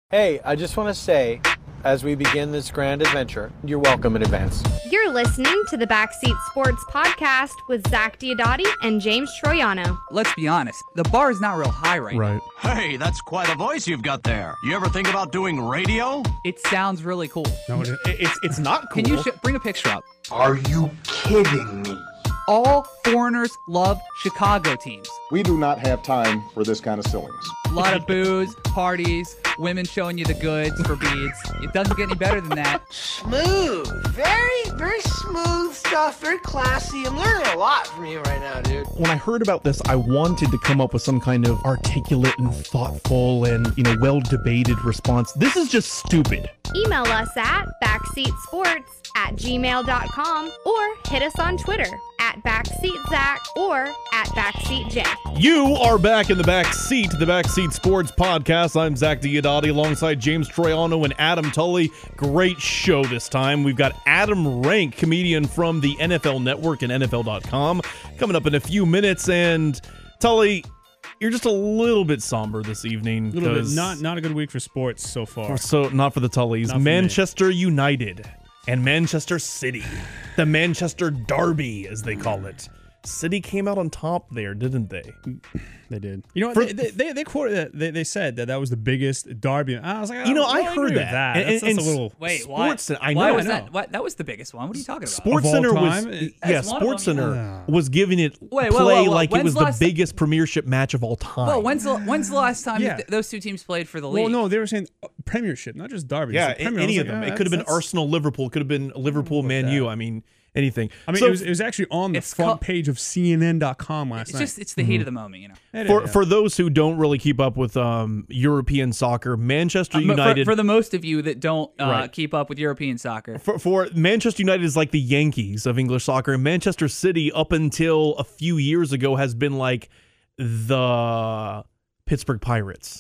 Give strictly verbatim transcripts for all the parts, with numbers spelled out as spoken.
Hey, I just want to say, as we begin this grand adventure, you're welcome in advance. You're listening to the Backseat Sports Podcast with Zach Diodati and James Troiano. Let's be honest, the bar is not real high right, right. now. Hey, that's quite a voice you've got there. You ever think about doing radio? It sounds really cool. No, it, it's it's not cool. Can you sh- bring a picture up? Are you kidding me? All foreigners love Chicago teams. We do not have time for this kind of silliness. A lot of booze, parties, women showing you the goods for beads. It doesn't get any better than that. Smooth. Very, very smooth stuff. Very classy. I'm learning a lot from you right now, dude. When I heard about this, I wanted to come up with some kind of articulate and thoughtful and, you know, well-debated response. This is just stupid. Email us at backseatsports at gmail dot com or hit us on Twitter at backseatzach or at backseatjeff. You are back in the back seat, the Backseat Sports Podcast. I'm Zach Diodati alongside James Troiano and Adam Tully. Great show this time. We've got Adam Rank, comedian from the N F L Network and N F L dot com, coming up in a few minutes. And Tully, you're just a little bit somber this evening. A little bit. Not not a good week for sports so far. So not for the Tullys. Not for Manchester me. United and Manchester City, the Manchester Derby, as they call it. City came out on top there, didn't they? They did. You know what? For, they, they, they quoted that. They, they said that that was the biggest derby. I was like, you know, I, I heard that. that. And, that's, and, that's a little. Wait, Sports why? I know. Why was I know. that? What, that was the biggest one. What are you talking about? Sports Of all Center time? was That's yeah. one of Sports them. Center Yeah. was giving it Wait, play whoa, whoa, whoa. like When's it was the the last- biggest premiership match of all time. Well, when's the when's the last time Yeah. th- those two teams played for the league? Well, no, they were saying uh, Premiership, not just Derby. yeah, It's the Premier. any I of was them. like, It ah, could have been that's- Arsenal, Liverpool. It could have been Liverpool, With Man that. U. I mean, anything. I mean, So, it was it was actually on the It's front called- page of C N N dot com last it's night. just it's the heat of the moment, you know. It for is, yeah. for those who don't really keep up with um, European soccer, Manchester Uh, for- United. for, the most of you that don't uh, Right. keep up with European soccer. For, for Manchester United is like the Yankees of English soccer, and Manchester City, up until a few years ago, has been like the Pittsburgh Pirates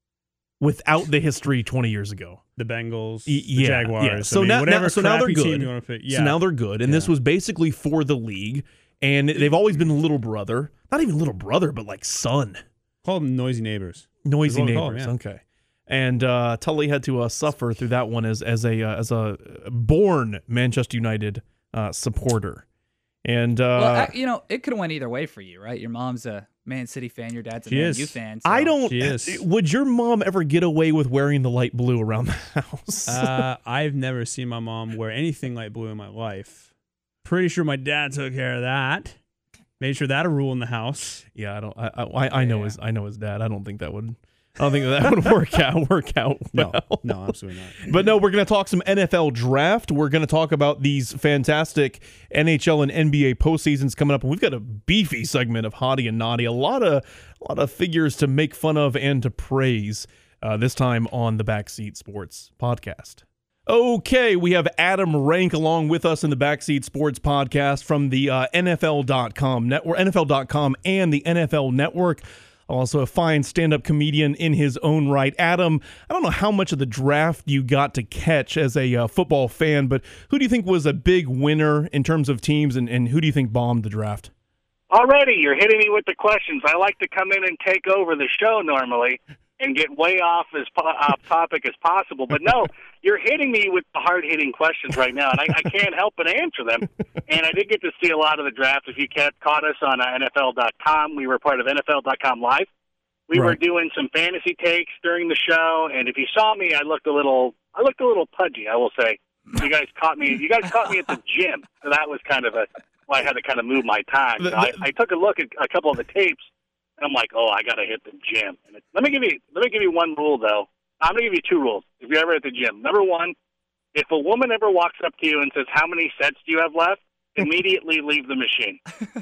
without the history twenty years ago. the Bengals, Y- the yeah, Jaguars. yeah. I So mean, now, whatever now, so now they're crappy team good. you wanna pick. Yeah. So now they're good, and this Yeah. was basically for the league, and they've always been little brother, not even little brother, but like son, Call them noisy neighbors. noisy what we call neighbors. them, Okay. And uh, Tully had to uh, suffer through that one as as a uh, as a born Manchester United uh, supporter, and uh, Well, I, you know, it could have went either way for you, right? Your mom's a Man City fan, your dad's a She Man is. U fan. So. I don't. She is. Would your mom ever get away with wearing the light blue around the house? Uh, I've never seen my mom wear anything light blue in my life. Pretty sure my dad took care of that. Made sure that a rule in the house. yeah, I don't. I I, I know Yeah. his. I know his dad. I don't think that would. I don't think that would work out. Work out No, well. no, absolutely not. But no, we're going to talk some N F L draft. We're going to talk about these fantastic N H L and N B A postseasons coming up, and we've got a beefy segment of Hottie and Naughty. A lot of a lot of figures to make fun of and to praise. Uh, this time on the Backseat Sports Podcast. Okay, we have Adam Rank along with us in the Backseat Sports Podcast from the uh, N F L dot com network, N F L dot com, and the N F L Network. Also a fine stand-up comedian in his own right. Adam, I don't know how much of the draft you got to catch as a uh, football fan, but who do you think was a big winner in terms of teams, and, and who do you think bombed the draft? Already, you're hitting me with the questions. I like to come in and take over the show normally and get way off as po- off topic as possible. But no, you're hitting me with the hard-hitting questions right now, and I, I can't help but answer them. And I did get to see a lot of the draft. If you kept, caught us on uh, N F L dot com, we were part of N F L dot com Live. We were Right. doing some fantasy takes during the show, and if you saw me, I looked a little, I looked a little pudgy, I will say. You guys caught me. You guys caught me at the gym, so that was kind of a. Well, I had to kind of move my time. So I, I took a look at a couple of the tapes, and I'm like, oh, I got to hit the gym. And it, let me give you let me give you one rule, though. I'm going to give you two rules if you're ever at the gym. Number one, if a woman ever walks up to you and says, how many sets do you have left, immediately leave the machine.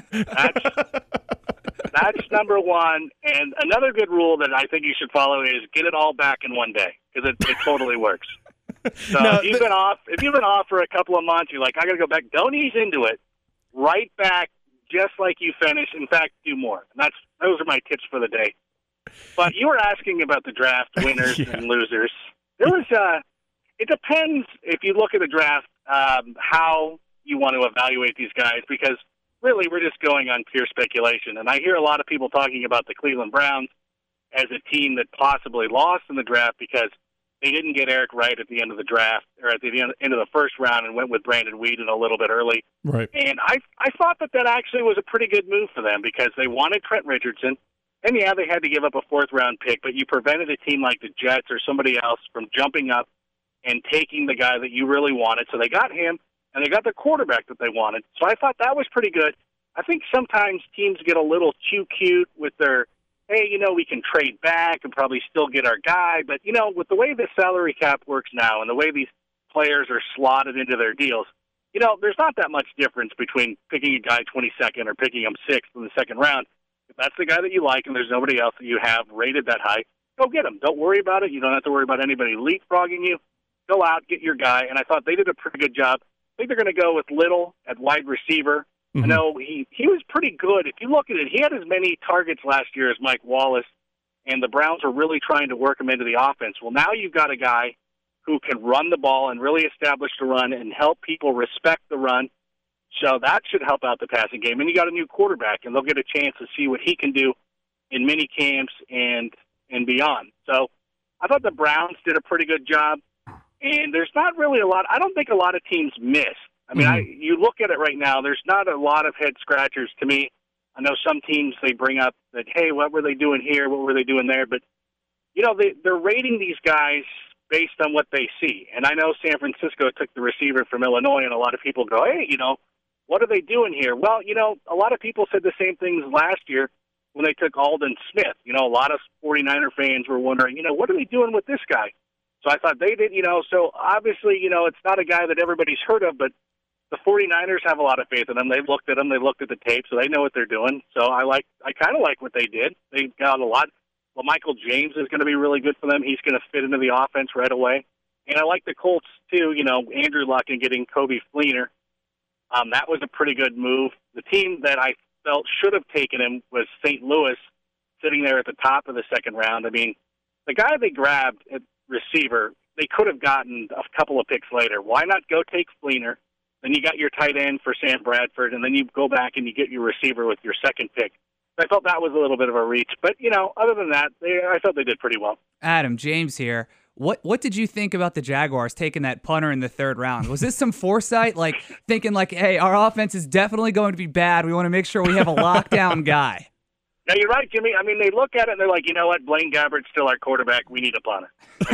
That's, that's number one. And another good rule that I think you should follow is get it all back in one day, because it, it totally works. So No, if you've been off, if you've been off for a couple of months, you're like, I got to go back. Don't ease into it. Right back, just like you finished. In fact, do more. And that's those are my tips for the day. But you were asking about the draft winners Yeah. and losers. There was uh it depends if you look at the draft um, how you want to evaluate these guys, because really we're just going on pure speculation. And I hear a lot of people talking about the Cleveland Browns as a team that possibly lost in the draft because they didn't get Eric Wright at the end of the draft or at the end end of the first round and went with Brandon Weeden a little bit early. Right. And I I thought that that actually was a pretty good move for them because they wanted Trent Richardson. And, yeah, they had to give up a fourth-round pick, but you prevented a team like the Jets or somebody else from jumping up and taking the guy that you really wanted. So they got him, and they got the quarterback that they wanted. So I thought that was pretty good. I think sometimes teams get a little too cute with their, hey, you know, we can trade back and probably still get our guy. But, you know, with the way the salary cap works now and the way these players are slotted into their deals, you know, there's not that much difference between picking a guy twenty-second or picking him sixth in the second round. If that's the guy that you like and there's nobody else that you have rated that high, go get him. Don't worry about it. You don't have to worry about anybody leapfrogging you. Go out, get your guy. And I thought they did a pretty good job. I think they're going to go with Little at wide receiver. Mm-hmm. I know he, he was pretty good. If you look at it, he had as many targets last year as Mike Wallace, and the Browns were really trying to work him into the offense. Well, now you've got a guy who can run the ball and really establish the run and help people respect the run. So that should help out the passing game. And you got a new quarterback, and they'll get a chance to see what he can do in mini camps and, and beyond. So I thought the Browns did a pretty good job. And there's not really a lot – I don't think a lot of teams missed. I mean, mm-hmm. I, you look at it right now, there's not a lot of head-scratchers to me. I know some teams, they bring up that, hey, what were they doing here? What were they doing there? But, you know, they, they're rating these guys based on what they see. And I know San Francisco took the receiver from Illinois, and a lot of people go, hey, you know, what are they doing here? Well, you know, a lot of people said the same things last year when they took Aldon Smith. You know, a lot of 49er fans were wondering, you know, what are they doing with this guy? So I thought they did, you know, so obviously, you know, it's not a guy that everybody's heard of, but the 49ers have a lot of faith in him. They've looked at him. They looked at the tape, so they know what they're doing. So I like, I kind of like what they did. They got a lot. Well, Michael James is going to be really good for them. He's going to fit into the offense right away. And I like the Colts, too, you know, Andrew Luck and getting Kobe Fleener. Um, that was a pretty good move. The team that I felt should have taken him was Saint Louis, sitting there at the top of the second round. I mean, the guy they grabbed at receiver, they could have gotten a couple of picks later. Why not go take Fleener? Then you got your tight end for Sam Bradford, and then you go back and you get your receiver with your second pick. I felt that was a little bit of a reach. But, you know, other than that, they, I thought they did pretty well. Adam, James here. What what did you think about the Jaguars taking that punter in the third round? Was this some foresight, like thinking like, hey, our offense is definitely going to be bad. We want to make sure we have a lockdown guy? No, you're right, Jimmy. I mean, they look at it and they're like, you know what? Blaine Gabbert's still our quarterback. We need a punter.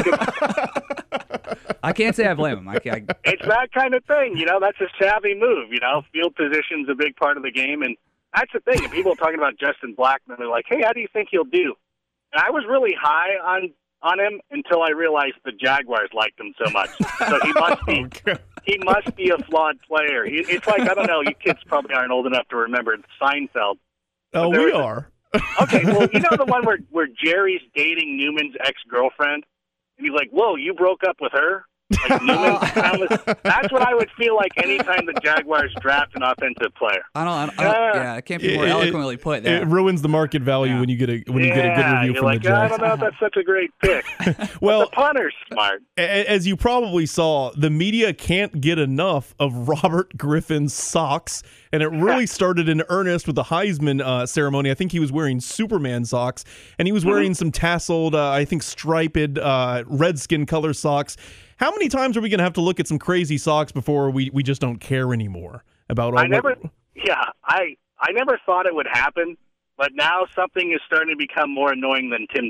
I can't say I blame him. I, I... It's that kind of thing. You know, that's a savvy move. You know, field position's a big part of the game. And that's the thing. And people are talking about Justin Blackmon. They're like, hey, how do you think he'll do? And I was really high on on him until I realized the Jaguars liked him so much. So he must be okay. he must be a flawed player. He, it's like, I don't know, you kids probably aren't old enough to remember Seinfeld. Oh, we are. A, okay, well, you know the one where, where Jerry's dating Newman's ex-girlfriend? And he's like, whoa, you broke up with her? Like Newman, that's what I would feel like anytime the Jaguars draft an offensive player. I don't, I don't, I don't yeah, it can't be more it, eloquently put there. It ruins the market value yeah. when you get a when yeah, you get a good review you're from like, the Jags. I don't know if that's such a great pick. Well, but the punter's smart. As you probably saw, the media can't get enough of Robert Griffin's socks, and it really started in earnest with the Heisman uh, ceremony. I think he was wearing Superman socks, and he was wearing mm-hmm. some tasseled, uh, I think, striped uh, redskin color socks. How many times are we going to have to look at some crazy socks before we, we just don't care anymore about all I never, what... yeah, I I never thought it would happen, but now something is starting to become more annoying than Tim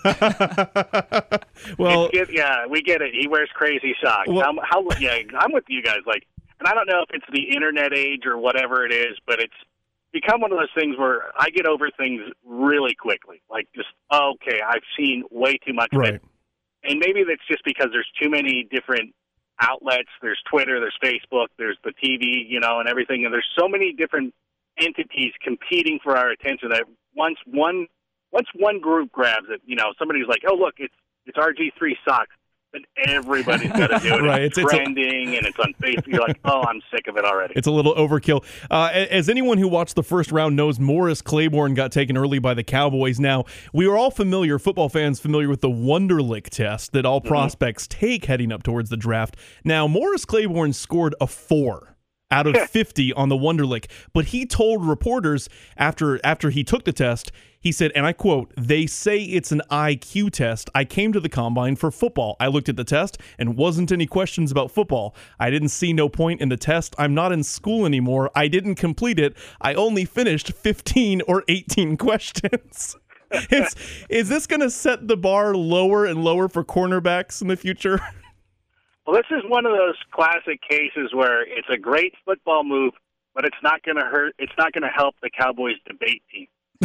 Tebow. well, it, yeah, we get it. He wears crazy socks. Well, how, how, yeah, I'm with you guys. Like, and I don't know if it's the internet age or whatever it is, but it's become one of those things where I get over things really quickly. Like, just okay, I've seen way too much right. of it. And maybe that's just because there's too many different outlets. There's Twitter, there's Facebook, there's the T V, you know, and everything. And there's so many different entities competing for our attention that once one once one group grabs it, you know, somebody's like, oh, look, it's it's R G three socks. But everybody's got to do it. right. It's, it's trending, it's a, and it's on Facebook. You're like, oh, I'm sick of it already. It's a little overkill. Uh, as anyone who watched the first round knows, Morris Claiborne got taken early by the Cowboys. Now, we are all familiar, football fans familiar with the Wonderlic test that all mm-hmm. prospects take heading up towards the draft. Now, Morris Claiborne scored a four out of fifty on the Wonderlic, but he told reporters after after he took the test, He said, and I quote, "They say it's an I Q test. I came to the combine for football. I looked at the test and wasn't any questions about football. I didn't see no point in the test. I'm not in school anymore. I didn't complete it. I only finished fifteen or eighteen questions." Is, is this going to set the bar lower and lower for cornerbacks in the future? Well, this is one of those classic cases where it's a great football move, but it's not going to hurt. It's not going to help the Cowboys debate team.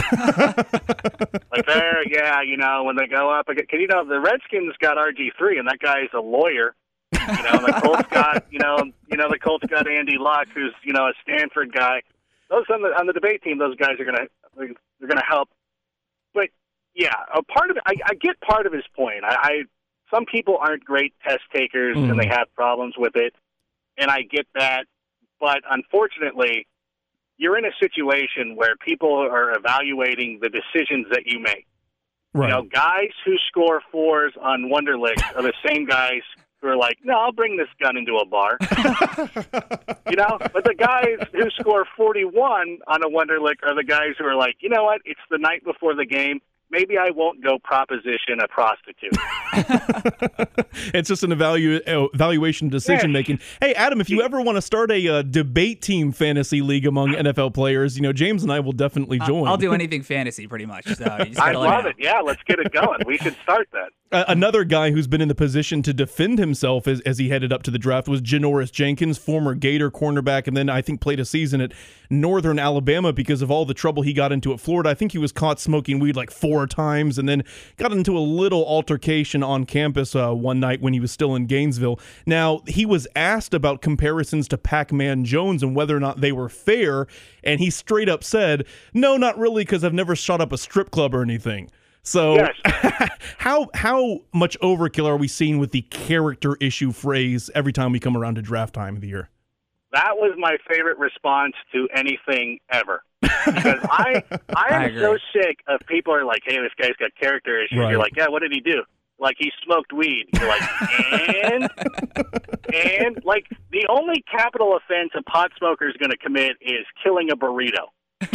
Like there, yeah, you know, when they go up again, you know, the Redskins got R G three, and that guy's a lawyer. You know, and the Colts got, you know, you know, the Colts got Andy Luck, who's, you know, a Stanford guy. Those on the on the debate team, those guys are gonna they're gonna help. But yeah, a part of it, I, I get part of his point. I, I some people aren't great test takers, mm. and they have problems with it, and I get that. But unfortunately, you're in a situation where people are evaluating the decisions that you make. Right. You know, guys who score fours on Wonderlic are the same guys who are like, no, I'll bring this gun into a bar. You know, but the guys who score forty-one on a Wonderlic are the guys who are like, you know what, it's the night before the game. Maybe I won't go proposition a prostitute. It's just an evalu- evaluation decision making. Hey, Adam, if you ever want to start a uh, debate team fantasy league among N F L players, you know, James and I will definitely join. Uh, I'll do anything fantasy pretty much. So I love it. Yeah, let's get it going. We should start that. Uh, another guy who's been in the position to defend himself as, as he headed up to the draft was Janoris Jenkins, former Gator cornerback, and then I think played a season at Northern Alabama because of all the trouble he got into at Florida. I think he was caught smoking weed like four times and then got into a little altercation on campus uh, one night when he was still in Gainesville. Now, he was asked about comparisons to Pac-Man Jones and whether or not they were fair, and he straight up said, no, not really, because I've never shot up a strip club or anything. So yes. how how much overkill are we seeing with the character issue phrase every time we come around to draft time of the year? That was my favorite response to anything ever. Because I I am I so sick of people are like, hey, this guy's got character issues. Right. You're like, yeah, what did he do? Like, he smoked weed. You're like, and? and, like, the only capital offense a pot smoker is going to commit is killing a burrito.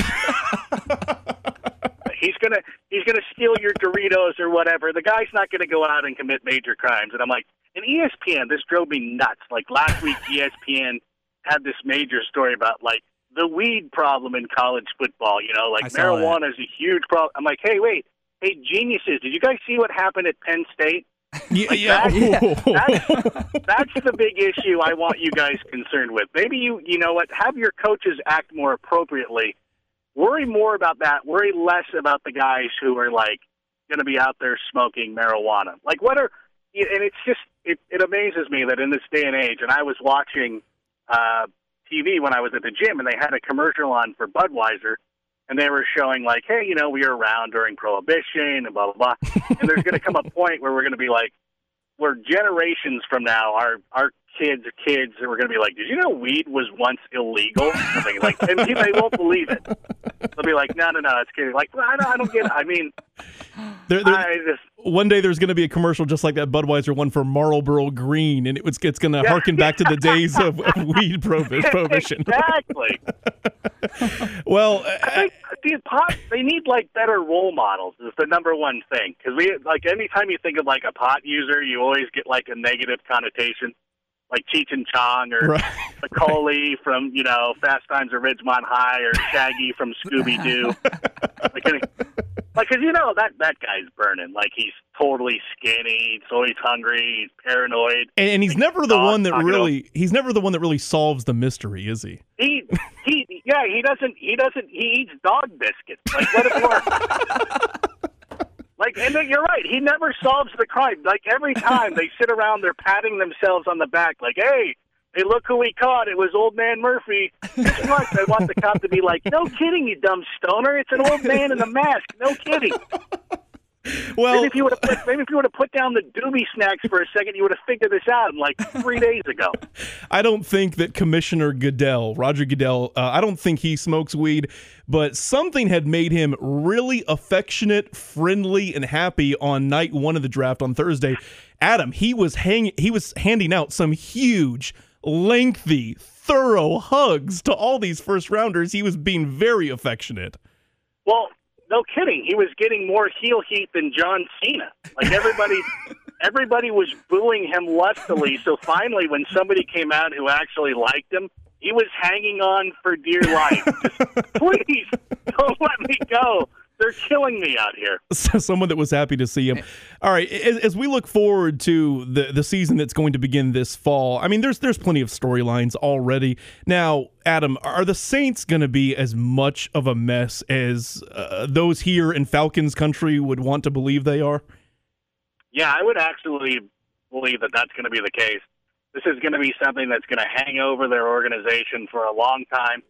He's gonna he's gonna steal your Doritos or whatever. The guy's not gonna go out and commit major crimes. And I'm like, and E S P N, this drove me nuts. Like last week, E S P N had this major story about like the weed problem in college football. You know, like marijuana is a huge problem. I'm like, hey, wait, hey, geniuses, did you guys see what happened at Penn State? Yeah, like yeah. That's, that's, that's the big issue I want you guys concerned with. Maybe you you know what, have your coaches act more appropriately. Worry more about that. Worry less about the guys who are, like, going to be out there smoking marijuana. Like, what are – and it's just it, – it amazes me that in this day and age, and I was watching uh, T V when I was at the gym, and they had a commercial on for Budweiser, and they were showing, like, hey, you know, we were around during Prohibition and blah, blah, blah. And there's going to come a point where we're going to be like, where generations from now, our our kids, kids, are going to be like, did you know weed was once illegal? Something like, and they won't believe it. They'll be like, no, no, no, it's kidding. Like, well, I, don't, I don't get it. I mean, there, there, I just, one day there's going to be a commercial just like that Budweiser one for Marlboro Green, and it was, it's going to yeah. harken back to the days of, of weed prohibition. Exactly. Well, I think the pot, they need like better role models is the number one thing. Because we like anytime you think of like a pot user, you always get like a negative connotation, like Cheech and Chong or right. Macaulay from you know Fast Times at Ridgemont High or Shaggy from Scooby Doo. like, any, like, cause you know that that guy's burning. Like he's totally skinny. He's always hungry. He's paranoid. And, and he's like, never the one that really. He's never the one that really solves the mystery, is he? He he yeah. He doesn't. He doesn't. He eats dog biscuits. Like let it work. Like, and you're right. He never solves the crime. Like every time they sit around, they're patting themselves on the back. Like, hey, hey, look who we caught. It was Old Man Murphy. What? I want the cop to be like, no kidding, you dumb stoner. It's an old man in a mask. No kidding. Well, maybe if you would have put, maybe if you would have put down the doobie snacks for a second, you would have figured this out in like three days ago. I don't think that Commissioner Goodell, Roger Goodell, uh, I don't think he smokes weed, but something had made him really affectionate, friendly, and happy on night one of the draft on Thursday. Adam, he was hang he was handing out some huge, lengthy, thorough hugs to all these first rounders. He was being very affectionate. Well, no kidding. He was getting more heel heat than John Cena. Like everybody, everybody was booing him lustily. So finally, when somebody came out who actually liked him, he was hanging on for dear life. Just, please don't let me go. They're killing me out here. Someone that was happy to see him. All right, as, as we look forward to the, the season that's going to begin this fall, I mean, there's there's plenty of storylines already. Now, Adam, are the Saints going to be as much of a mess as uh, those here in Falcons country would want to believe they are? Yeah, I would actually believe that that's going to be the case. This is going to be something that's going to hang over their organization for a long time.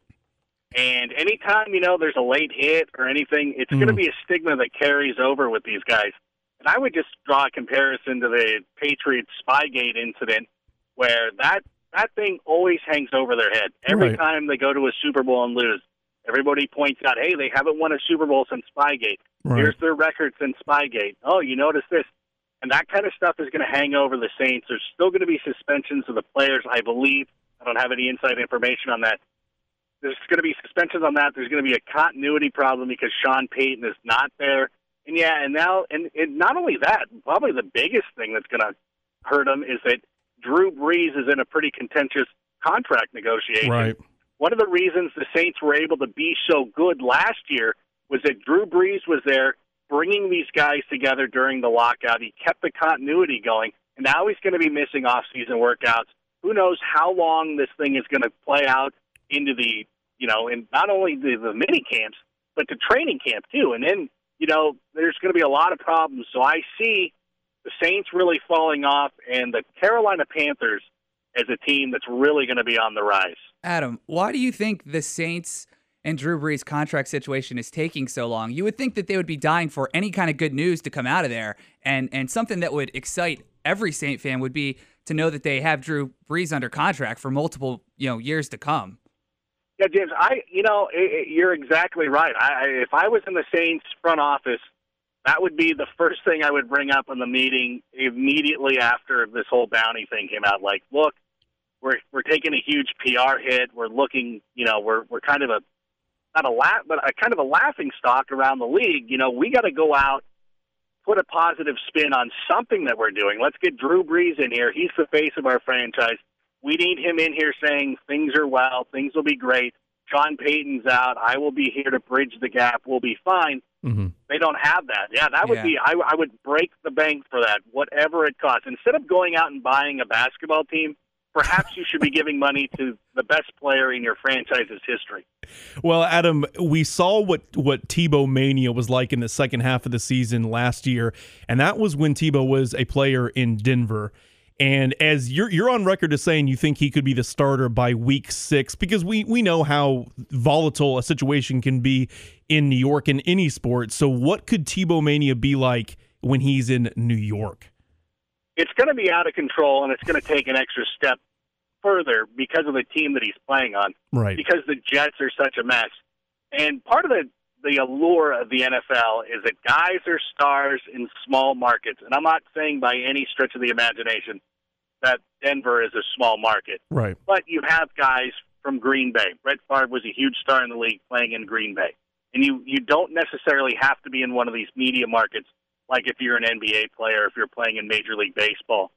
And anytime, you know, there's a late hit or anything, it's mm. going to be a stigma that carries over with these guys. And I would just draw a comparison to the Patriots Spygate incident where that, that thing always hangs over their head. Every right. time they go to a Super Bowl and lose, everybody points out, hey, they haven't won a Super Bowl since Spygate. Right. Here's their record since Spygate. Oh, you notice this. And that kind of stuff is going to hang over the Saints. There's still going to be suspensions of the players, I believe. I don't have any inside information on that. There's going to be suspensions on that. There's going to be a continuity problem because Sean Payton is not there. And, yeah, and now, and, and not only that, probably the biggest thing that's going to hurt him is that Drew Brees is in a pretty contentious contract negotiation. Right. One of the reasons the Saints were able to be so good last year was that Drew Brees was there bringing these guys together during the lockout. He kept the continuity going, and now he's going to be missing off-season workouts. Who knows how long this thing is going to play out into the, you know, in not only the, the mini camps, but the training camp too. And then, you know, there's going to be a lot of problems. So I see the Saints really falling off and the Carolina Panthers as a team that's really going to be on the rise. Adam, why do you think the Saints and Drew Brees' contract situation is taking so long? You would think that they would be dying for any kind of good news to come out of there. And, and something that would excite every Saint fan would be to know that they have Drew Brees under contract for multiple, you know, years to come. Yeah, James, I you know it, it, you're exactly right. I, if I was in the Saints front office, that would be the first thing I would bring up in the meeting immediately after this whole bounty thing came out. Like, look, we're we're taking a huge P R hit. We're looking, you know, we're we're kind of a not a laugh, but a kind of a laughing stock around the league. You know, we got to go out, put a positive spin on something that we're doing. Let's get Drew Brees in here. He's the face of our franchise. We need him in here saying things are well, things will be great. Sean Payton's out. I will be here to bridge the gap. We'll be fine. Mm-hmm. They don't have that. Yeah, that would yeah. be, I, I would break the bank for that, whatever it costs. Instead of going out and buying a basketball team, perhaps you should be giving money to the best player in your franchise's history. Well, Adam, we saw what, what Tebow mania was like in the second half of the season last year, and that was when Tebow was a player in Denver. And as you're you're on record as saying you think he could be the starter by week six, because we, we know how volatile a situation can be in New York in any sport. So what could Tebow mania be like when he's in New York? It's going to be out of control, and it's going to take an extra step further because of the team that he's playing on. Right. Because the Jets are such a mess. And part of the, the allure of the N F L is that guys are stars in small markets. And I'm not saying by any stretch of the imagination that Denver is a small market. Right. But you have guys from Green Bay. Brett Favre was a huge star in the league playing in Green Bay. And you, you don't necessarily have to be in one of these media markets like if you're an N B A player, if you're playing in Major League Baseball.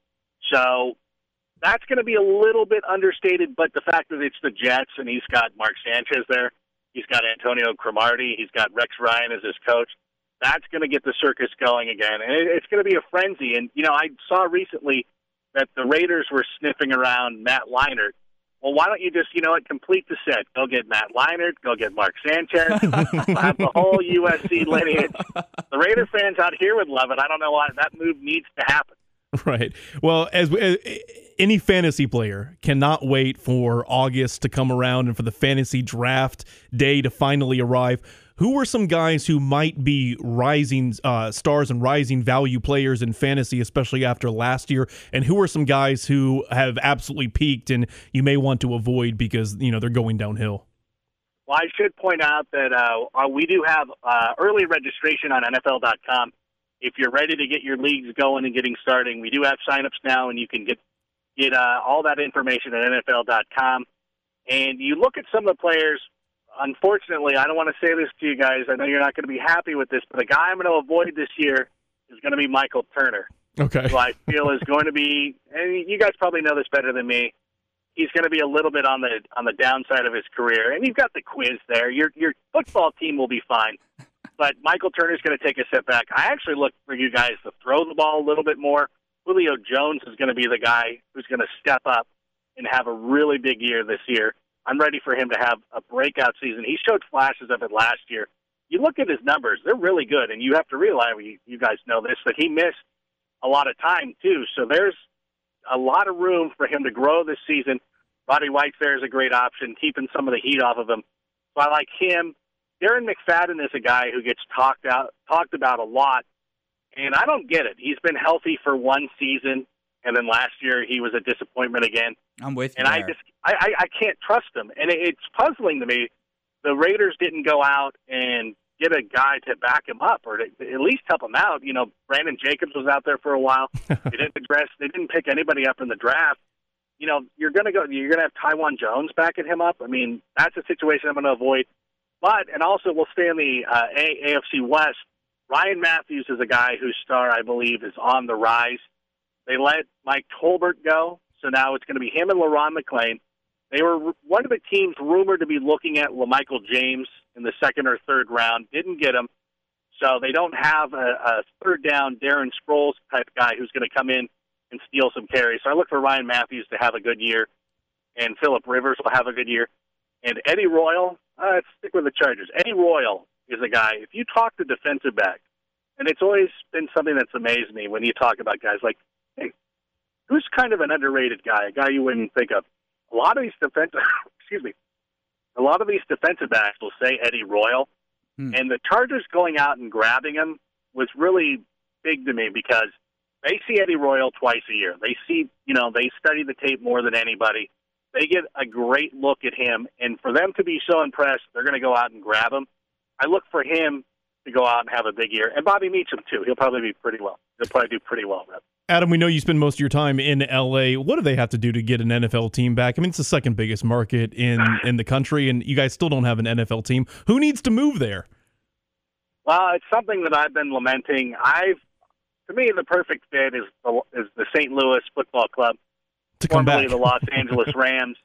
So that's going to be a little bit understated, but the fact that it's the Jets and he's got Mark Sanchez there, he's got Antonio Cromartie, he's got Rex Ryan as his coach, that's going to get the circus going again. And it's going to be a frenzy. And, you know, I saw recently that the Raiders were sniffing around Matt Leinart. Well, why don't you just, you know what, complete the set. Go get Matt Leinart, go get Mark Sanchez, have the whole U S C lineage. The Raider fans out here would love it. I don't know why. That move needs to happen. Right. Well, as, as any fantasy player cannot wait for August to come around and for the fantasy draft day to finally arrive. Who are some guys who might be rising uh, stars and rising value players in fantasy, especially after last year? And who are some guys who have absolutely peaked and you may want to avoid because, you know, they're going downhill? Well, I should point out that uh, we do have uh, early registration on N F L dot com. If you're ready to get your leagues going and getting starting, we do have signups now, and you can get get uh, all that information at N F L dot com. And you look at some of the players unfortunately, I don't want to say this to you guys. I know you're not going to be happy with this, but the guy I'm going to avoid this year is going to be Michael Turner. Okay. Who I feel is going to be, and you guys probably know this better than me, he's going to be a little bit on the on the downside of his career. And you've got the quiz there. Your your football team will be fine. But Michael Turner's going to take a step back. I actually look for you guys to throw the ball a little bit more. Julio Jones is going to be the guy who's going to step up and have a really big year this year. I'm ready for him to have a breakout season. He showed flashes of it last year. You look at his numbers, they're really good. And you have to realize, you, you guys know this, that he missed a lot of time, too. So there's a lot of room for him to grow this season. Roddy Whitefair is a great option, keeping some of the heat off of him. So I like him. Darren McFadden is a guy who gets talked out, talked about a lot, and I don't get it. He's been healthy for one season, and then last year he was a disappointment again. I'm with you. And there. I just, I, I, I can't trust him, and it, it's puzzling to me. The Raiders didn't go out and get a guy to back him up, or to at least help him out. You know, Brandon Jacobs was out there for a while. They didn't address. They didn't pick anybody up in the draft. You know, you're going to go. You're going to have Tywan Jones backing him up. I mean, that's a situation I'm going to avoid. But, and also we'll stay in the uh, A F C West. Ryan Matthews is a guy whose star, I believe, is on the rise. They let Mike Tolbert go, so now it's going to be him and LaRon McClain. They were one of the teams rumored to be looking at LaMichael James in the second or third round. Didn't get him, so they don't have a, a third down Darren Sproles type guy who's going to come in and steal some carries. So I look for Ryan Matthews to have a good year, and Phillip Rivers will have a good year. And Eddie Royal, uh, let's stick with the Chargers. Eddie Royal is a guy, if you talk to defensive back, and it's always been something that's amazed me when you talk about guys like, hey, who's kind of an underrated guy, a guy you wouldn't think of? A lot of these defensive, excuse me, a lot of these defensive backs will say Eddie Royal, hmm. and the Chargers going out and grabbing him was really big to me because they see Eddie Royal twice a year. They see, you know, they study the tape more than anybody. They get a great look at him, and for them to be so impressed, they're going to go out and grab him. I look for him to go out and have a big year, and Bobby Meacham, too. He'll probably be pretty well. He'll probably do pretty well. Rep. Adam, we know you spend most of your time in L A. What do they have to do to get an N F L team back? I mean, it's the second biggest market in, in the country, and you guys still don't have an N F L team. Who needs to move there? Well, it's something that I've been lamenting. I've, to me, the perfect fit is the, is the Saint Louis Football Club. To come formerly back. the Los Angeles Rams.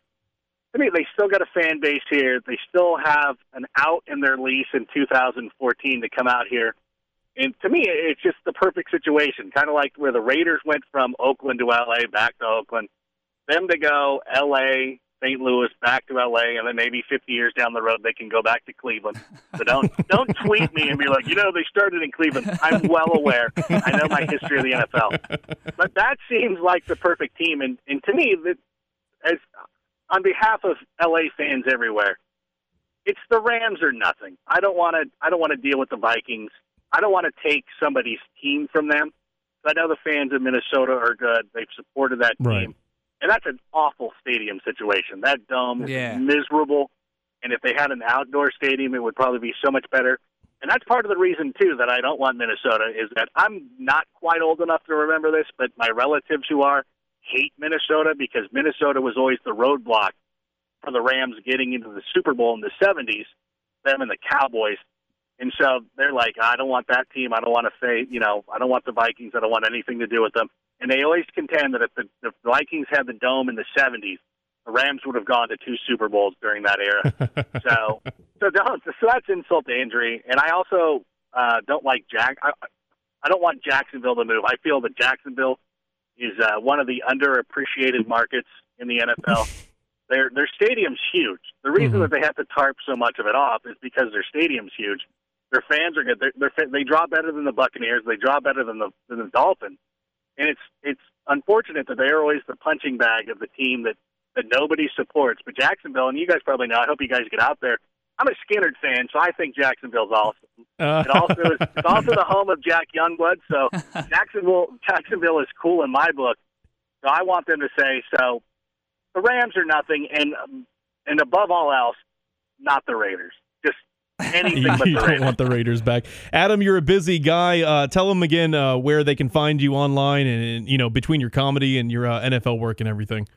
I mean, they still got a fan base here. They still have an out in their lease in two thousand fourteen to come out here. And to me, it's just the perfect situation, kind of like where the Raiders went from Oakland to L A, back to Oakland. Them to go L A, Saint Louis, back to L A, and then maybe fifty years down the road they can go back to Cleveland. So don't don't tweet me and be like, you know, they started in Cleveland. I'm well aware. I know my history of the N F L. But that seems like the perfect team. And, and to me, that as on behalf of L A fans everywhere, it's the Rams or nothing. I don't want to. I don't want to deal with the Vikings. I don't want to take somebody's team from them. I know the fans of Minnesota are good. They've supported that team. Right. And that's an awful stadium situation. That dome is yeah. miserable. And if they had an outdoor stadium, it would probably be so much better. And that's part of the reason, too, that I don't want Minnesota is that I'm not quite old enough to remember this, but my relatives who are hate Minnesota because Minnesota was always the roadblock for the Rams getting into the Super Bowl in the seventies, them and the Cowboys. And so they're like, I don't want that team. I don't want to say, you know, I don't want the Vikings. I don't want anything to do with them. And they always contend that if the, if the Vikings had the dome in the seventies, the Rams would have gone to two Super Bowls during that era. so, so don't. So that's insult to injury. And I also uh, don't like Jack. I, I don't want Jacksonville to move. I feel that Jacksonville is uh, one of the underappreciated markets in the N F L. Their their stadium's huge. The reason mm-hmm. that they have to tarp so much of it off is because their stadium's huge. Their fans are good. They're, they're, they draw better than the Buccaneers. They draw better than the than the Dolphins. And it's it's unfortunate that they're always the punching bag of the team that, that nobody supports. But Jacksonville, and you guys probably know, I hope you guys get out there. I'm a Skinner fan, so I think Jacksonville's awesome. Uh. It also is, it's also the home of Jack Youngblood, so Jacksonville Jacksonville is cool in my book. So I want them to say, so the Rams are nothing, and and above all else, not the Raiders. Just anything but the you Raiders. Don't want the Raiders back. Adam, you're a busy guy. Uh, tell them again uh, where they can find you online and, you know, between your comedy and your uh, N F L work and everything.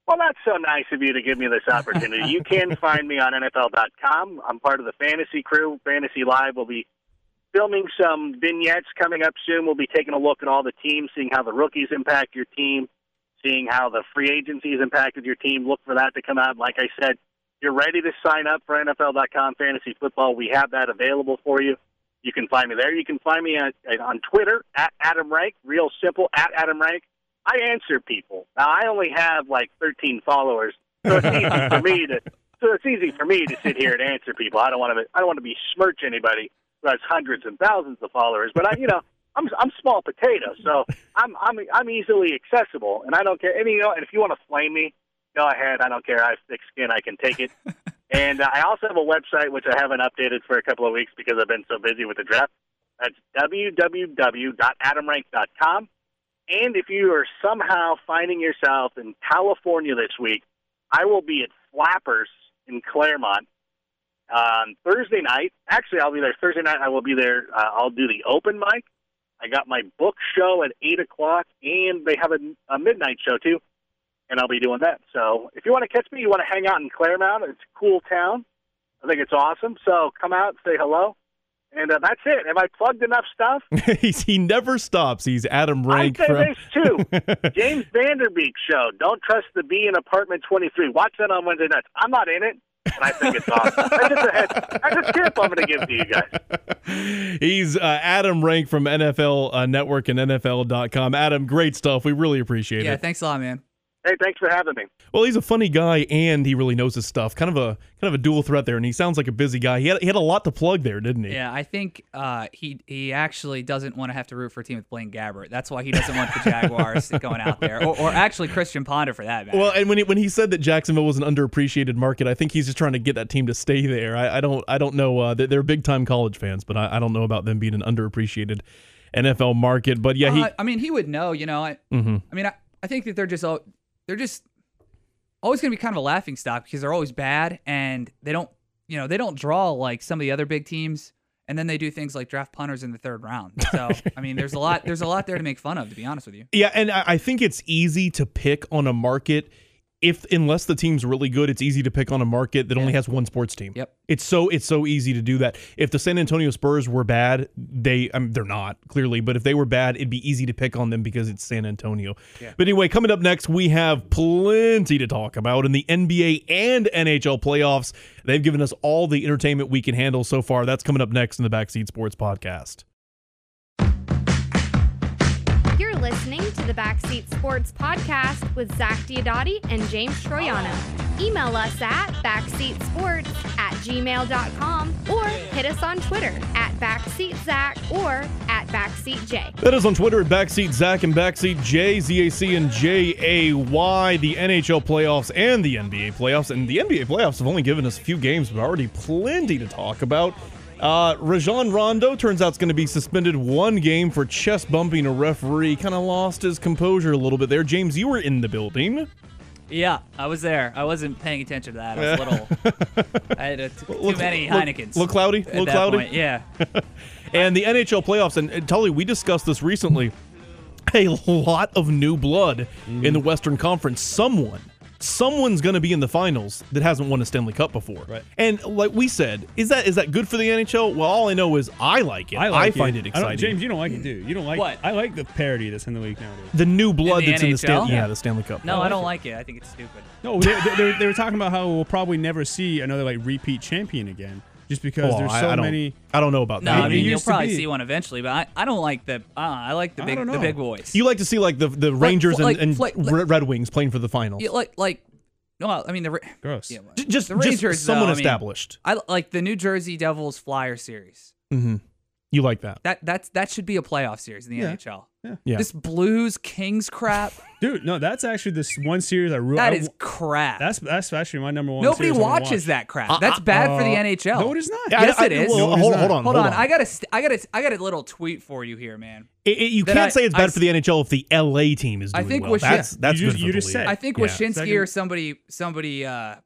Well, that's so nice of you to give me this opportunity. You can find me on N F L dot com. I'm part of the Fantasy crew. Fantasy Live will be filming some vignettes coming up soon. We'll be taking a look at all the teams, seeing how the rookies impact your team, seeing how the free agencies impacted your team. Look for that to come out. Like I said, if you're ready to sign up for N F L dot com Fantasy Football, we have that available for you. You can find me there. You can find me on, on Twitter, at Adam Rank, real simple, at Adam Rank. I answer people. Now, I only have like thirteen followers, so it's easy for me to so it's easy for me to sit here and answer people. I don't want to I don't want to be smirch anybody who has hundreds and thousands of followers, but I you know, I'm I'm small potato, so I'm I'm I'm easily accessible, and I don't care. And you know, and if you want to flame me, go ahead. I don't care. I have thick skin. I can take it. And uh, I also have a website which I haven't updated for a couple of weeks because I've been so busy with the draft. That's w w w dot adam rank dot com. And if you are somehow finding yourself in California this week, I will be at Flappers in Claremont on Thursday night. Actually, I'll be there Thursday night. I will be there. Uh, I'll do the open mic. I got my book show at eight o'clock, and they have a, a midnight show, too, and I'll be doing that. So if you want to catch me, you want to hang out in Claremont, it's a cool town. I think it's awesome. So come out, say hello. And uh, that's it. Have I plugged enough stuff? He's, he never stops. He's Adam Rank. I say from... this, too. James Vanderbeek Show. Don't Trust the Bee in Apartment twenty-three. Watch that on Wednesday nights. I'm not in it, and I think it's awesome. That's just a, head, that's a tip I'm going to give to you guys. He's uh, Adam Rank from N F L uh, Network and N F L dot com. Adam, great stuff. We really appreciate yeah, it. Yeah, thanks a lot, man. Hey, thanks for having me. Well, he's a funny guy, and he really knows his stuff. Kind of a kind of a dual threat there, and he sounds like a busy guy. He had he had a lot to plug there, didn't he? Yeah, I think uh, he he actually doesn't want to have to root for a team with Blaine Gabbert. That's why he doesn't want the Jaguars going out there, or, or actually Christian Ponder for that matter. Well, and when he, when he said that Jacksonville was an underappreciated market, I think he's just trying to get that team to stay there. I, I don't I don't know. Uh, they're big time college fans, but I, I don't know about them being an underappreciated N F L market. But yeah, he. Uh, I mean, he would know. You know, I. Mm-hmm. I mean, I, I think that they're just all they're just. always going to be kind of a laughing stock because they're always bad and they don't, you know, they don't draw like some of the other big teams, and then they do things like draft punters in the third round. So, I mean, there's a lot, there's a lot there to make fun of, to be honest with you. Yeah, and I think it's easy to pick on a market if, unless the team's really good, it's easy to pick on a market that yeah. only has one sports team. Yep. It's so it's so easy to do that. If the San Antonio Spurs were bad, they I mean, they're not clearly, but if they were bad, it'd be easy to pick on them because it's San Antonio. Yeah. But anyway, coming up next, we have plenty to talk about in the N B A and N H L playoffs. They've given us all the entertainment we can handle so far. That's coming up next in the Backseat Sports Podcast. You're listening to the Backseat Sports Podcast with Zach Diodati and James Troiano. Email us at backseatsports at gmail dot com or hit us on Twitter at BackseatZach or at BackseatJ. That is on Twitter at Backseat Zach and Backseat J, Z A C and J A Y, the N H L playoffs and the N B A playoffs. And the N B A playoffs have only given us a few games, but already plenty to talk about. Uh, Rajon Rondo turns out is going to be suspended one game for chest bumping a referee. Kind of lost his composure a little bit there. James, you were in the building. Yeah, I was there. I wasn't paying attention to that. I was a little. I had a t- too look, many look, Heinekens. Look cloudy. Look cloudy. Point. Yeah. And the N H L playoffs, and, and Tully, we discussed this recently. A lot of new blood mm. in the Western Conference. Someone. Someone's going to be in the finals that hasn't won a Stanley Cup before. Right. And like we said, is that is that good for the N H L? Well, all I know is I like it. I, like I find it, it exciting. James, you don't like it, do you? You don't like what? I like the parity that's in the league nowadays. The new blood in the that's N H L? in the Stanley yeah, the Stanley Cup. No, I, like I don't it. like it. I think it's stupid. No, they, they, they were talking about how we'll probably never see another like repeat champion again. Just because oh, there's I, so I many. I don't know about no, that. I mean It you'll used to probably be. see one eventually, but I, I don't like the. Uh, I like the I big don't the know. big boys. You like to see like the the Rangers like, and, and like, Red Wings playing for the finals. Yeah, like like. No, I mean the. Gross. Yeah, J- just the Rangers, just someone though, I mean, established. I like the New Jersey Devils Flyer series. Mm-hmm. You like that? That that's that should be a playoff series in the Yeah. N H L. Yeah. Yeah. This Blues Kings crap. Dude, no, that's actually this one series I really. That is crap. That's that's actually my number one. Nobody series I wanna watches watch. that crap. Uh, That's bad uh, for the N H L. No, it is not. Yes, I- it is. Well, No, it is hold, not. hold on. Hold, hold on. I got a st- I got a I got a little tweet for you here, man. It, it- you That can't I- say it's bad I- for the N H L if the L A team is I doing think well. Wash- That's yeah. that's You good just- for you the just league. said. I think Yeah. Wyshynski Second- or somebody somebody uh,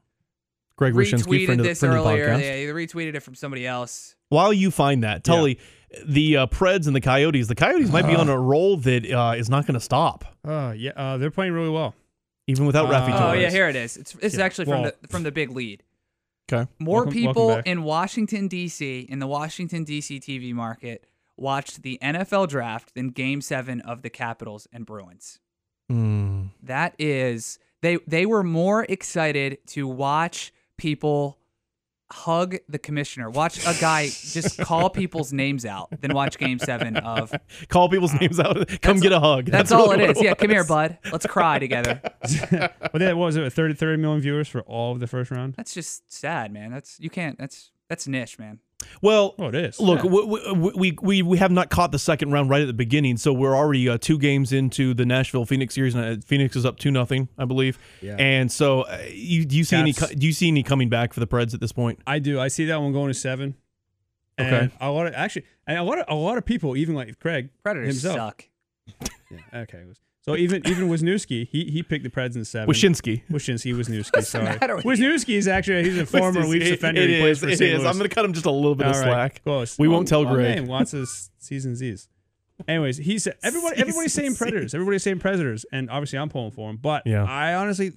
Greg Wyshynski, retweeted friend of, this friend of the earlier. podcast. Yeah, they retweeted it from somebody else. While you find that, Tully, the uh, Preds and the Coyotes, the Coyotes might be on a roll that uh, is not going to stop. Uh, yeah, uh, they're playing really well. even without Rafi Uh, Oh Torres. yeah, here it is. It's it's Yeah, actually from well- the from the big lead. Okay. More Welcome- people welcome back. in Washington D C in the Washington D C T V market watched the N F L draft than Game Seven of the Capitals and Bruins. Mm. That is, they they were more excited to watch people hug the commissioner, watch a guy just call people's names out, than watch Game Seven of. Call people's names out. Come get a hug. That's, all what it is. Yeah, come here, was. bud. Let's cry together. But that what was it thirty, thirty million viewers for all of the first round? That's just sad, man. That's you can't. That's that's niche, man. Well, Oh, it is. look, Yeah. we, we, we, we have not caught the second round right at the beginning, so we're already uh, two games into the Nashville Phoenix series, and uh, Phoenix is up two nothing, I believe. Yeah. And so, uh, you, do you see any Caps. co- do you see any coming back for the Preds at this point? I do. I see that one going to seven. Okay. And a lot of actually, and a lot of a lot of people, even like Craig Predators himself. suck. Yeah, okay. So even even Wisniewski, he he picked the Preds in seven. Wyshynski. Wisniewski, Wisniewski. What's the Sorry, matter with you? Wisniewski is actually he's a former It- Leafs it- defender. It he plays is. for It Saint is. Louis. I'm going to cut him just a little bit of All right, slack. Close. We Long- won't tell long Greg. name, lots of C's and Z's. Anyways, he said everybody C's everybody's saying and Predators. Everybody's saying Predators, and obviously I'm pulling for him. But Yeah. I honestly,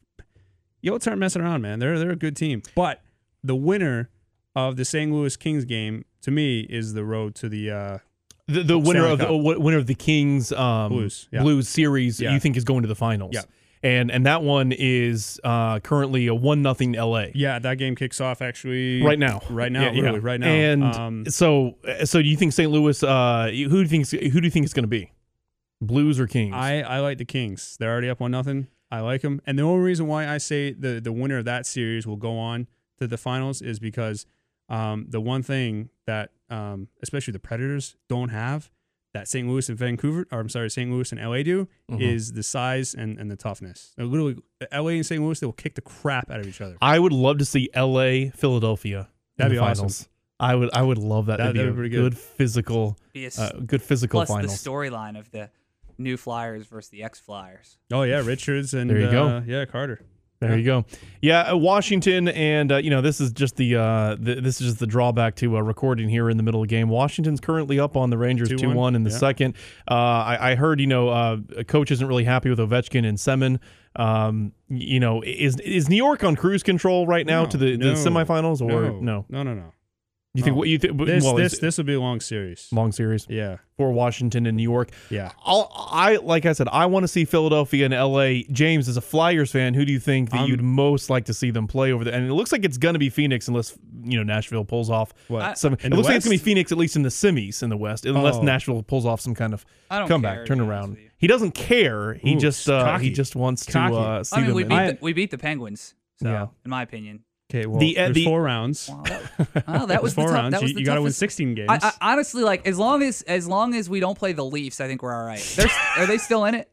Yotes aren't messing around, man. They're they're a good team. But the winner of the Saint Louis Kings game to me is the road to the. Uh, The, the winner Stanley of the Cup. uh, winner of the Kings um, Blues, yeah. Blues series, Yeah. you think is going to the finals? Yeah. And and that one is uh, currently a one nothing L A. Yeah, that game kicks off actually Right now, Right now, Yeah, yeah. really, right now. And um, so, so do you think Saint Louis? Uh, who do you think? Who do you think it's going to be? Blues or Kings? I, I like the Kings. They're already up one nothing. I like them, and the only reason why I say the the winner of that series will go on to the finals is because um, the one thing that um, especially the Predators don't have that Saint Louis and Vancouver, or I'm sorry, Saint Louis and L A do, Mhm. is the size and, and the toughness. They're literally, L A and Saint Louis, they will kick the crap out of each other. I would love to see L A Philadelphia. That'd in be the awesome. finals. I would I would love that. That- That'd be that'd a be pretty good. good. physical, Be a s- uh, good physical Plus finals. the storyline of the new Flyers versus the ex Flyers. Oh yeah, Richards and There you go. uh, yeah, Carter. There Yeah. you go. Yeah, uh, Washington, and uh, you know this is just the uh, th- this is just the drawback to uh, recording here in the middle of the game. Washington's currently up on the Rangers two one in the Yeah. second. Uh, I, I heard you know uh, a coach isn't really happy with Ovechkin and Semin. Um, y- you know is is New York on cruise control right now No, to the, no, the semifinals or no, no? no, no, no. You think No. what you think? This well, this it's this will be a long series. long series Yeah, for Washington and New York. yeah. I'll, I like I said, I want to see Philadelphia and L A. James, as a Flyers fan, who do you think that I'm- you'd most like to see them play over there? And it looks like it's going to be Phoenix, unless you know Nashville pulls off. What? Some, In it the looks like it's going to West? be Phoenix at least in the semis in the West, unless Oh. Nashville pulls off some kind of I don't comeback, care, to be honest turnaround. with you. He doesn't care. He Ooh, just uh, cocky. he just wants Cocky. to uh, see I mean, them. we in- beat I- the, we beat the Penguins. So, Yeah. in my opinion, Okay, well, The- uh, there's the- four rounds. well, that, well, that was There's four the tough, rounds. that was you the you got to win toughest- sixteen games. I, I, honestly, like as long as as long as we don't play the Leafs, I think we're all right. They're, are they still in it?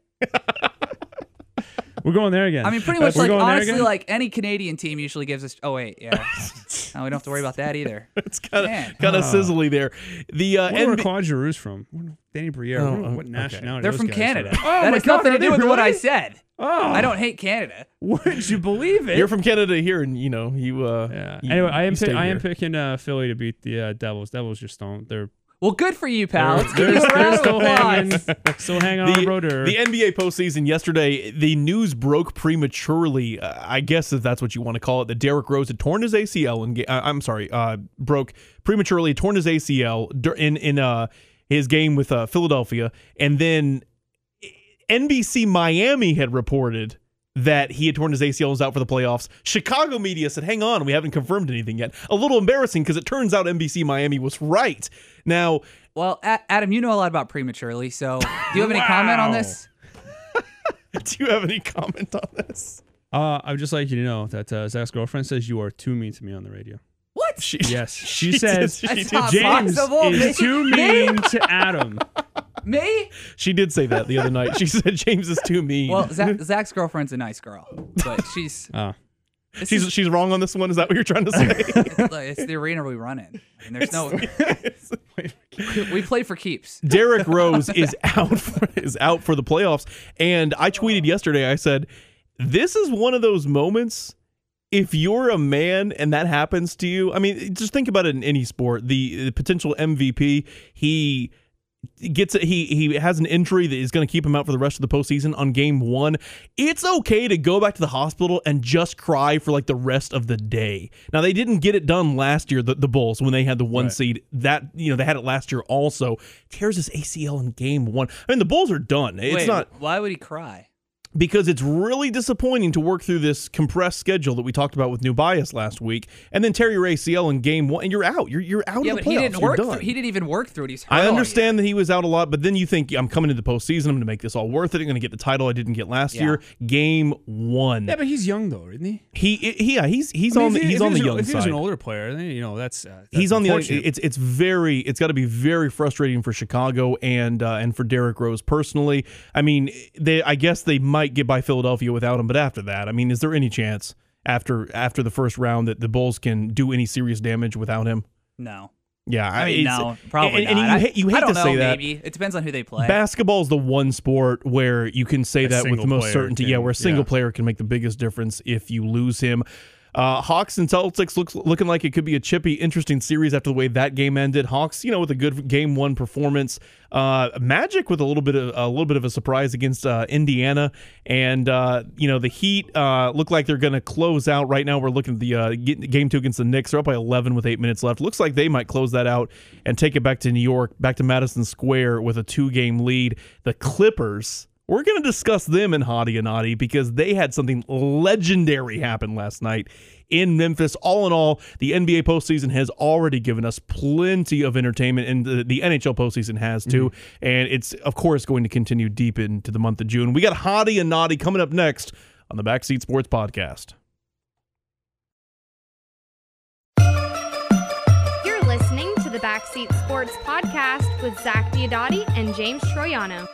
We're going there again. I mean, pretty much We're like going there honestly, again? like any Canadian team usually gives us. Oh wait, yeah. No, we don't have to worry about that either. it's kind Man. of kind of Oh. sizzly there. The uh, Where are N B- Claude Giroux's from? Where- Danny Briere. Oh, What- what okay. nationality? They're those from guys Canada. are. Oh that my has God, nothing to are do they with what I really? said. Oh, I don't hate Canada. Would you believe it? You're from Canada here, and you know you. Uh, Yeah. you- anyway, I am you stay pi- I am here. picking uh, Philly to beat the uh, Devils. Devils just don't. They're Well, good for you, pal. Let's give they're, you a they're round of still hanging. applause. Still hanging on the, the rotor. the N B A postseason yesterday, the news broke prematurely. Uh, I guess if that's what you want to call it, that Derrick Rose had torn his A C L. And uh, I'm sorry, uh, broke prematurely, torn his A C L dur- in in uh, his game with uh, Philadelphia, and then N B C Miami had reported that he had torn his A C L and was out for the playoffs. Chicago media said, hang on, we haven't confirmed anything yet. A little embarrassing because it turns out N B C Miami was right. Now, Well, A- Adam, you know a lot about prematurely, so do you have any comment on Wow. this? do you have any comment on this? uh, I would just like you to know that uh, Zach's girlfriend says you are too mean to me on the radio. What? She, Yes, she, she says did- she That's did- not James possible. is Me? too Me? mean to Adam. Me? She did say that the other night. She said James is too mean. Well, Zach, Zach's girlfriend's a nice girl, but she's Oh. this she's is- she's wrong on this one. Is that what you're trying to say? it's, like- it's the arena we run in. I mean, there's no. We play for keeps. Derrick Rose is out for, is out for the playoffs, and I tweeted yesterday. I said, "This is one of those moments. If you're a man and that happens to you, I mean, just think about it in any sport. The, the potential M V P, he gets it. He he has an injury that is going to keep him out for the rest of the postseason on game one. It's okay to go back to the hospital and just cry for like the rest of the day. Now they didn't get it done last year, the, the Bulls, when they had the one Right. seed. That you know they had it last year also. Tears his A C L in game one. I mean the Bulls are done. It's Wait, not why would he cry? because it's really disappointing to work through this compressed schedule that we talked about with New Bias last week, and then tear your A C L in game one, and you're out. You're you're out Yeah, of the but he playoffs. didn't You're work. done. Through, he didn't even work through it. He's hurt I all understand that he was out a lot, but then you think I'm coming into the postseason. I'm going to make this all worth it. I'm going to get the title I didn't get last Yeah. year. Game one. Yeah, but he's young though, isn't he? He, he yeah, he's he's I mean, on if the he- he's if on the he was an- young If he was side. an older player, then you know that's, uh, that's He's on the. unfortunate. It's it's very. It's got to be very frustrating for Chicago and uh, and for Derrick Rose personally. I mean, they. I guess they might get by Philadelphia without him, but after that, I mean, is there any chance after after the first round that the Bulls can do any serious damage without him? No. Yeah, I mean, it's- no, probably and, not. And you, I- hate- you hate I don't to know, say that. maybe. It depends on who they play. Basketball is the one sport where you can say A that with single the most player certainty. can- yeah, where a single yeah. player can make the biggest difference if you lose him. Uh, Hawks and Celtics looks looking like it could be a chippy, interesting series after the way that game ended. Hawks, you know, with a good game one performance. Uh, Magic with a little bit of a little bit of a surprise against uh, Indiana, and uh, you know the Heat uh, look like they're going to close out. Right now, we're looking at the uh, game two against the Knicks. They're up by eleven with eight minutes left. Looks like they might close that out and take it back to New York, back to Madison Square with a two game lead. The Clippers. We're going to discuss them in Hottie and Naughty because they had something legendary happen last night in Memphis. All in all, the N B A postseason has already given us plenty of entertainment, and the, the N H L postseason has too. Mm-hmm. And it's, of course, going to continue deep into the month of June. We got Hottie and Naughty coming up next on the Backseat Sports Podcast. You're listening to the Backseat Sports Podcast with Zach Diodati and James Troiano.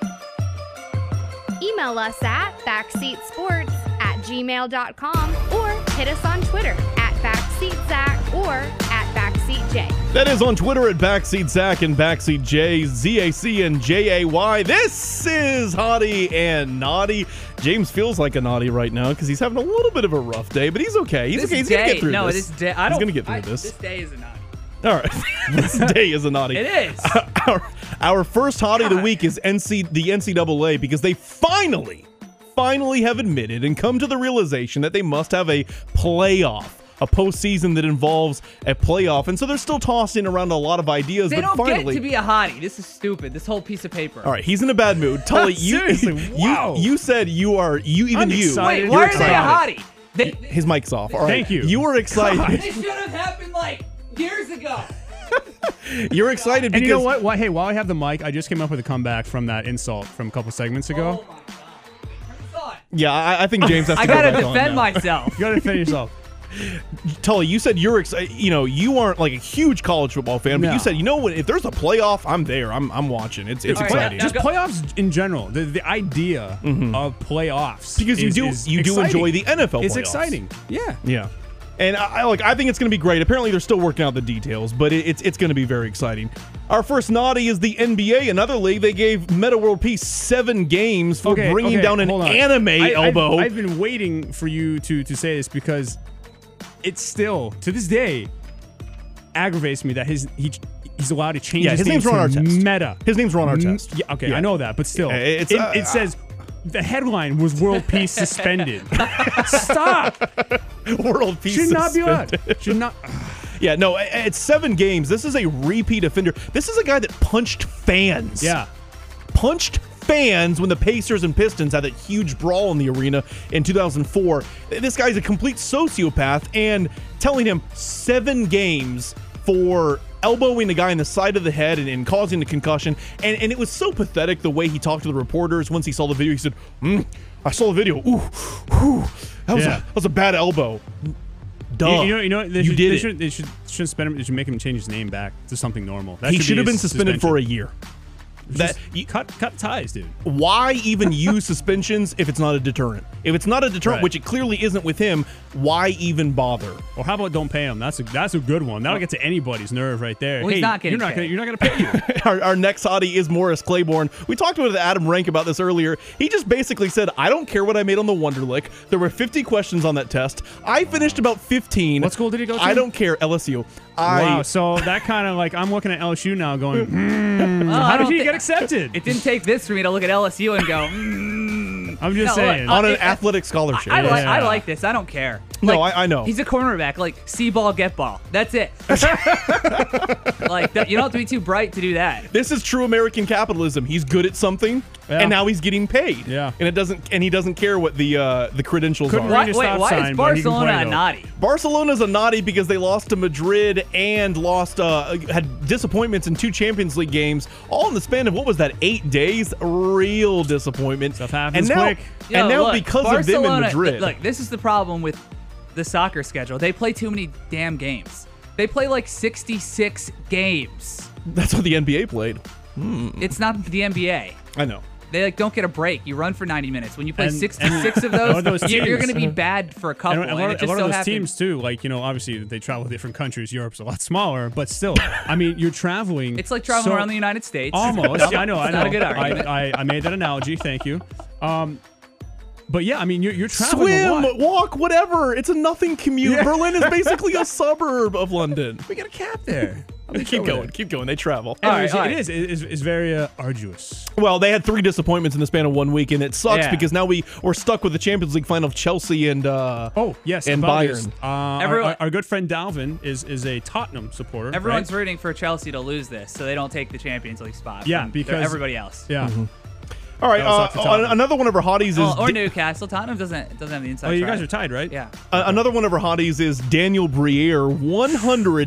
Email us at backseatsports at gmail dot com or hit us on Twitter at backseatzach or at backseatj. That is on Twitter at Backseat Zach and Backseat J, Z A C and J A Y. This is Hottie and Naughty. James feels like a naughty right now because he's having a little bit of a rough day, but he's okay. He's this okay. He's day, going to get through no, this. this day, I he's don't. going to get through I, this. This day is a naughty. All right. This day is a naughty. It is. Our, our first hottie of the week is N C, the N C double A because they finally, finally have admitted and come to the realization that they must have a playoff, a postseason that involves a playoff. And so they're still tossing around a lot of ideas, They but don't finally. get to be a hottie. This is stupid. This whole piece of paper. All right, he's in a bad mood. Tully, you, Seriously, wow. you you said you are you even I'm you. excited. Wait, you're why are they a excited. hottie? They, His mic's off. All right. Thank you. You were excited. This should have happened like years ago. You're excited And because you know what? Why, hey, while I have the mic, I just came up with a comeback from that insult from a couple segments ago. Oh my god. Who saw it? yeah, I, I think James has to I go gotta back on defend now. myself. You got to defend yourself. Tully, you said you're excited. You know, you aren't like a huge college football fan, but No. you said, you know what? If there's a playoff, I'm there. I'm I'm watching. It's it's All right, exciting. now- Just playoffs in general. The the idea of playoffs Because you is- do is you do exciting. enjoy the N F L. It's playoffs. exciting. Yeah. Yeah. And I, I like. I think it's going to be great. Apparently, they're still working out the details, but it, it's it's going to be very exciting. Our first naughty is the N B A, another league. They gave Meta World Peace seven games for Okay, bringing okay, down an hold on. anime I- I've- elbow. I've, been waiting for you to to say this because it's still to this day aggravates me that his he he's allowed to change Yeah, his, his name name's to on our test. Meta. His name's on our M- test. Yeah, okay, Yeah. I know that, but still, Yeah, it's, it, uh, it says. The headline was World Peace suspended. Stop. World Peace Should not be allowed. suspended. Should not. Yeah, no, it- it's seven games. This is a repeat offender. This is a guy that punched fans. Yeah. Punched fans when the Pacers and Pistons had that huge brawl in the arena in two thousand four. This guy's a complete sociopath, and telling him seven games for elbowing the guy in the side of the head and, and causing a concussion. And, and it was so pathetic the way he talked to the reporters once he saw the video. He said, mm, I saw the video. Ooh, whew, that was, Yeah. a, that was a bad elbow. Duh. You, you know, you know, they You should, did they it. should, they should, should spend him. They should make him change his name back to something normal. That He should have be been his suspended for a suspension. year. That Just cut cut ties, dude. why even use suspensions if it's not a deterrent? If it's not a deterrent, Right. which it clearly isn't with him, why even bother? Or how about don't pay him? That's a that's a good one. That'll get to anybody's nerve right there. Well, he's hey, not getting you're not paid. gonna you're not gonna pay you. Our, our next hottie is Morris Claiborne. We talked with Adam Rank about this earlier. He just basically said, I don't care what I made on the Wonderlic. There were fifty questions on that test. I finished about fifteen. What school did he go to? I don't care. L S U. I Wow. So that kind of like I'm looking at L S U now, going, hmm, Oh, how I did don't he thi- get accepted? It didn't take this for me to look at L S U and go, mm. I'm just No, look, saying. on an I- athletic scholarship. I, I, like, I Yeah. like this. I don't care. No, Like, I- I know. He's a cornerback. Like, see ball, get ball. That's it. Like, th- you don't have to be too bright to do that. This is true American capitalism. He's good at something, Yeah. and now he's getting paid. Yeah. and it doesn't, and he doesn't care what the uh, the credentials Couldn't are. read Why, a wait, stop why sign, is but he can Barcelona play, a though. naughty? Barcelona's a naughty because they lost to Madrid and lost uh, had disappointments in two Champions League games, all in the span of what was that eight days? Real disappointment. Stuff happens and now, quick. And Yo, now look, because Barcelona, of them in Madrid, Look, this is the problem with the soccer schedule. They play too many damn games. They play like sixty-six games. that's what the N B A played. It's not the N B A. I know. They like don't get a break. You run for ninety minutes. When you play And- sixty-six and of a lot those, of those you- you're teams- going to be bad for a couple. And, And, a lot, it a just lot so of those happened. teams too, like you know, obviously they travel to different countries. Europe's a lot smaller, but still, I mean, you're traveling. It's like traveling so- around the United States. Almost. No, I know. I it's know. not a good I, argument. I, I made that analogy. Thank you. Um, but yeah, I mean, you're, you're traveling a Swim, lot. walk, whatever. It's a nothing commute. Yeah. Berlin is basically a suburb of London. We got a cap there. Keep going, keep going. They travel. Anyways, all right. It is. It is. It's very uh, arduous. Well, they had three disappointments in the span of one week, and it sucks Yeah. because now we we're stuck with the Champions League final of Chelsea and uh, Oh yes, and about Bayern. this. Uh, our, Everyone- our, our good friend Dalvin is is a Tottenham supporter. Everyone's right? rooting for Chelsea to lose this, so they don't take the Champions League spot. Yeah, from because- everybody else. Yeah. All right, That was uh, up to Tottenham. uh, another one of our hotties is Well, or Da- Newcastle. Tottenham doesn't doesn't have the inside. Oh, you track. guys are tied, right? Yeah. uh, another one of our hotties is Daniel Briere, one hundred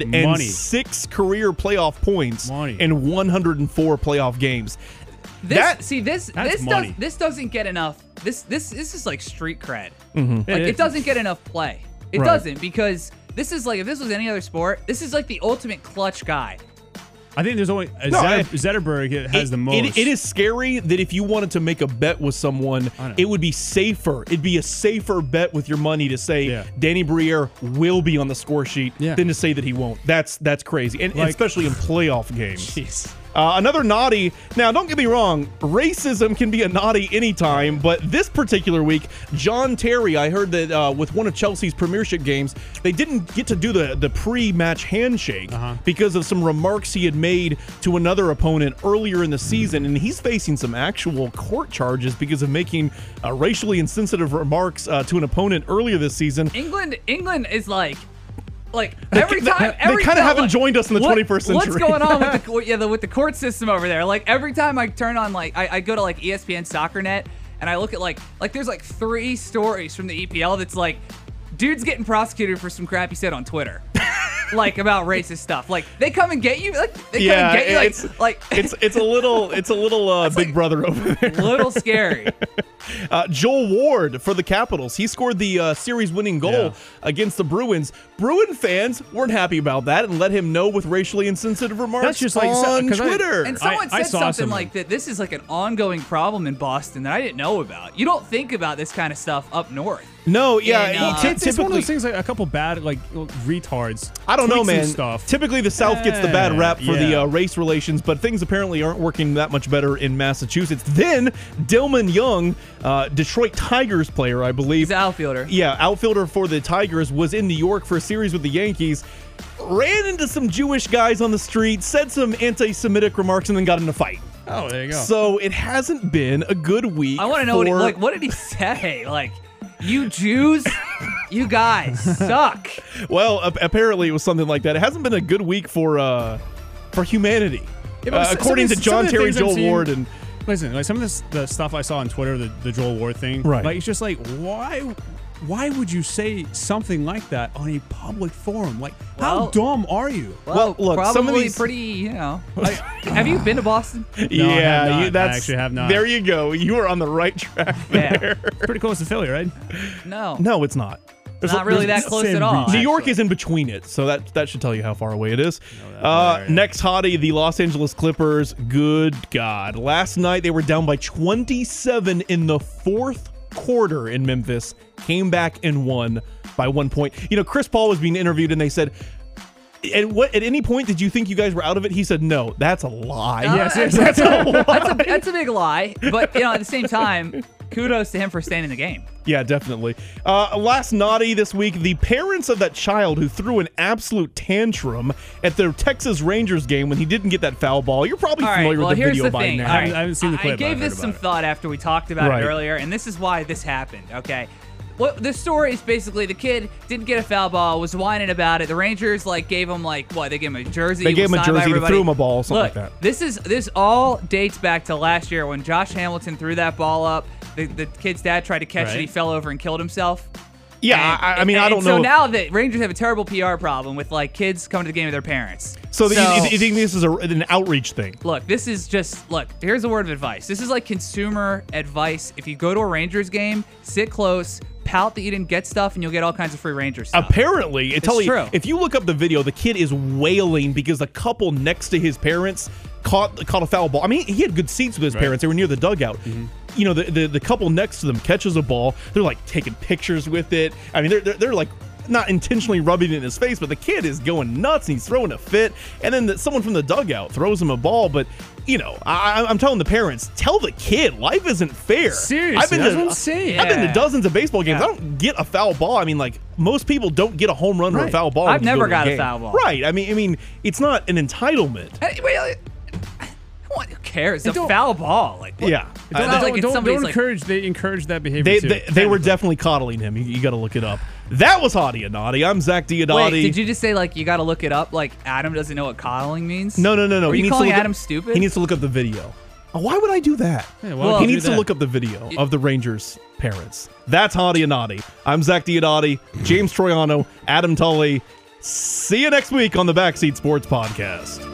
six career playoff points Money. in one hundred four playoff games. This, That- see this that's this money. does this doesn't get enough. This this this is like street cred. Mm-hmm. Like It it, is. doesn't get enough play. It Right. doesn't because this is like if this was any other sport, this is like the ultimate clutch guy. I think there's only uh, No, I- Zetter- Zetterberg has It- the most. It, it is scary that if you wanted to make a bet with someone, I know. it would be safer. It'd be a safer bet with your money to say Yeah. Danny Briere will be on the score sheet Yeah. than to say that he won't. That's that's crazy, and, and Like- especially in playoff games. Jeez. Uh, another naughty. Now, don't get me wrong. Racism can be a naughty anytime, but this particular week, John Terry, I heard that uh, with one of Chelsea's Premiership games, they didn't get to do the, the pre-match handshake Uh-huh. because of some remarks he had made to another opponent earlier in the season, and he's facing some actual court charges because of making uh, racially insensitive remarks uh, to an opponent earlier this season. England England is like like They- every they- time they every kinda time- haven't look, joined us in the what- twenty-first century. What's going on with the yeah the, with the court system over there? Like every time I turn on like I, I go to like E S P N Soccer Net and I look at like like there's like three stories from the E P L that's like dude's getting prosecuted for some crap he said on Twitter. Like about racist stuff. Like they come and get you. Like they come Yeah, and get you. Like it's like it's it's a little it's a little uh, Big like- Brother over there. little scary. Uh, Joel Ward for the Capitals. He scored the uh, series-winning goal Yeah. against the Bruins. Bruin fans weren't happy about that and let him know with racially insensitive remarks That's just like- on 'cause I- Twitter. And someone I said saw something some- like that. This is like an ongoing problem in Boston that I didn't know about. You don't think about this kind of stuff up north. no, yeah, And, he- uh, ty- It's, it's one of typically, those things like a couple bad like retards. I don't know, tweet some man. Stuff. Typically, the South gets the bad Yeah, rap for the yeah. uh, race relations, but things apparently aren't working that much better in Massachusetts. Then Dillman Young, uh, Detroit Tigers player, I believe. He's an outfielder. Yeah, outfielder for the Tigers, was in New York for a series with the Yankees. Ran into some Jewish guys on the street, said some anti-Semitic remarks, and then got in a fight. Oh, there you go. So it hasn't been a good week. I want to know what he, for- like. What did he say? Like, you Jews, you guys suck. Well, a- apparently it was something like that. It hasn't been a good week for uh, for humanity, Yeah, but uh, some according of to the- some John of the Terry, things I'm Joel seeing- Ward, and Listen, like some of this the stuff I saw on Twitter, the, the Joel Ward thing. Right. Like it's just like why why would you say something like that on a public forum? Like how Well- dumb are you? Well, Well, look, probably some of these- pretty. You know, like, have you been to Boston? No, I have yeah, not. you, that's I actually have not. There you go. You are on the right track Yeah. there. Pretty close to Philly, right? No, No, it's not. There's not a- really there's- that close same at all. New York actually. is in between it, so that that should tell you how far away it is. that- Uh, there, yeah. next hottie, the Los Angeles Clippers. Good God. Last night they were down by twenty-seven in the fourth quarter in Memphis, came back and won by one point. You know, Chris Paul was being interviewed and they said, at what at any point did you think you guys were out of it? He said, no, that's a lie. No, Yes, that's, yes, that's, a, that's a that's a big lie. But you know, at the same time, kudos to him for staying in the game. Yeah, definitely. Uh, last naughty this week, the parents of that child who threw an absolute tantrum at the Texas Rangers game when he didn't get that foul ball. You're probably All right, familiar well, with the here's video the by thing. now. All I haven't- I haven't seen the clip, I but I gave heard this about some it. thought after we talked about Right. it earlier, and this is why this happened, okay? Well, the story is basically the kid didn't get a foul ball, was whining about it. The Rangers like gave him like what? They gave him a jersey. They gave was him a signed by jersey, they everybody. threw him a ball, something Look, like that. This is this all dates back to last year when Josh Hamilton threw that ball up. The, the kid's dad tried to catch Right. it. He fell over and killed himself. Yeah, And- I, I mean, and- I don't and know. So if- now the Rangers have a terrible P R problem with like kids coming to the game with their parents. so, the, you, you think this is a, an outreach thing? Look, this is just, look, here's a word of advice. This is like consumer advice. If you go to a Rangers game, sit close, pout that you didn't get stuff, and you'll get all kinds of free Rangers stuff. Apparently, it It's tell you, true. if you look up the video, the kid is wailing because the couple next to his parents caught caught a foul ball. I mean, he had good seats with his parents. They were near the dugout. You know, the, the the couple next to them catches a ball. They're like taking pictures with it. I mean, they're they're, they're like not intentionally rubbing it in his face, but the kid is going nuts and he's throwing a fit. And then the, someone from the dugout throws him a ball, but. You know, I, I'm telling the parents, tell the kid, life isn't fair. Seriously, I've been that's to, what I'm saying. I've been to Yeah. dozens of baseball games. Yeah. I don't get a foul ball. I mean, like most people don't get a home run or a Right. foul ball. I've when you never go to got a game. foul ball. Right. I mean, I mean, it's not an entitlement. Hey, wait, what, who cares? It's a don't- foul ball. Like, what- Yeah. It's Uh, not Don't, like it's don't, somebody's don't like, encourage. They encourage that behavior They too. they, they were technically. definitely coddling him. You, you got to look it up. That was Hottie and Naughty. I'm Zach Diodotti. wait, did you just say like you got to look it up? Like Adam doesn't know what coddling means? No, no, no, no. Are He you needs to calling look up- Adam stupid? He needs to look up the video. Oh, why would I do that? Yeah, why Well, would he you do needs to that? look up the video of the Rangers' parents. That's Hottie and Naughty. I'm Zach Diodotti, James Troiano, Adam Tully. See you next week on the Backseat Sports Podcast.